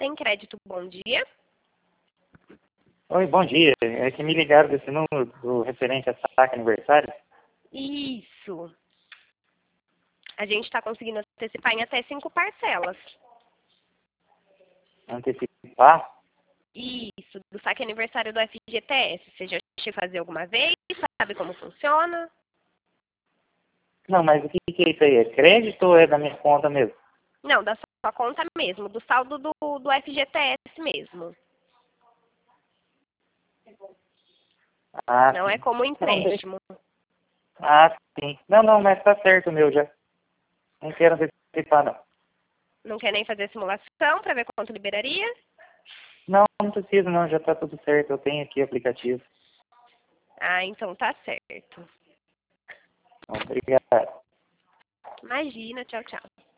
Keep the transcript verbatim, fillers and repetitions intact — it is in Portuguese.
Tem crédito, bom dia. Oi, bom dia. É que me ligaram desse número do referente a saque aniversário. Isso. A gente está conseguindo antecipar em até cinco parcelas. Antecipar? Isso, do saque aniversário do F G T S. Você já chegou a fazer alguma vez? Sabe como funciona? Não, mas o que, que é isso aí? É crédito ou é da minha conta mesmo? Não, da sua conta mesmo, do saldo do, do F G T S mesmo. Ah, Não é sim. como Não, deixa. empréstimo. Ah, sim. Não, não, mas tá certo o meu já. Não quero antecipar, não. Não quer nem fazer simulação para ver quanto liberaria? Não, não precisa, não. Já tá tudo certo. Eu tenho aqui o aplicativo. Ah, então tá certo. Obrigado. Imagina, tchau, tchau.